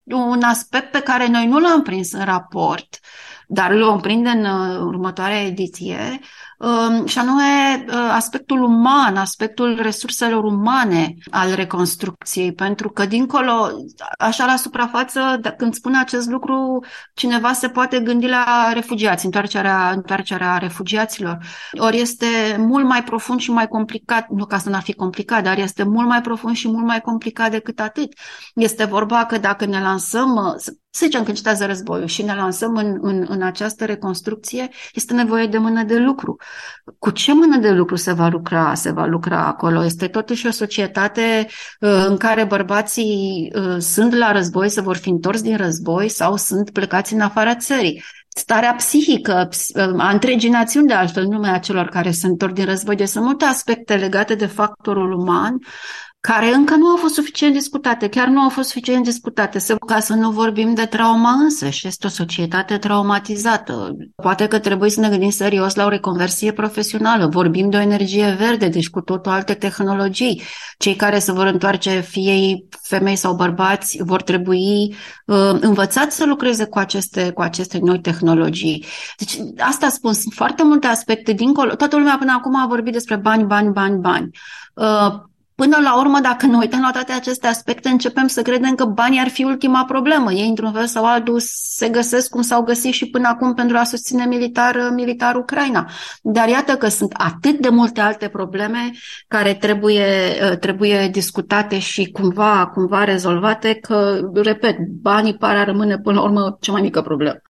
un aspect pe care noi nu l-am prins în raport, dar îl vom prinde în următoarea ediție, și anume aspectul uman, aspectul resurselor umane al reconstrucției, pentru că dincolo, așa la suprafață, când spune acest lucru, cineva se poate gândi la refugiați, întoarcerea refugiaților. Ori este mult mai profund și mai complicat, nu ca să n-ar fi complicat, dar este mult mai profund și mult mai complicat decât atât. Este vorba că dacă ne lansăm, să zicem că încetazează războiul și ne lansăm în această reconstrucție, este nevoie de mână de lucru. Cu ce mână de lucru se va lucra? Se va lucra acolo. Este totuși o societate în care bărbații sunt la război, se vor fi întors din război sau sunt plecați în afara țării. Starea psihică a întregii națiuni, de altfel, nu numai a celor care se întorc din război. Deci sunt multe aspecte legate de factorul uman care încă nu au fost suficient discutate, chiar nu au fost suficient discutate, ca să nu vorbim de trauma însăși. Este o societate traumatizată. Poate că trebuie să ne gândim serios la o reconversie profesională. Vorbim de o energie verde, deci cu totul alte tehnologii. Cei care se vor întoarce, fie ei femei sau bărbați, vor trebui învățați să lucreze cu aceste noi tehnologii. Deci asta spun, sunt foarte multe aspecte dincolo. Toată lumea până acum a vorbit despre bani, bani, bani, bani. Până la urmă, dacă ne uităm la toate aceste aspecte, începem să credem că banii ar fi ultima problemă. Ei, într-un fel sau altul, se găsesc cum s-au găsit și până acum pentru a susține militar Ucraina. Dar iată că sunt atât de multe alte probleme care trebuie discutate și cumva rezolvate, că, repet, banii par a rămâne până la urmă cea mai mică problemă.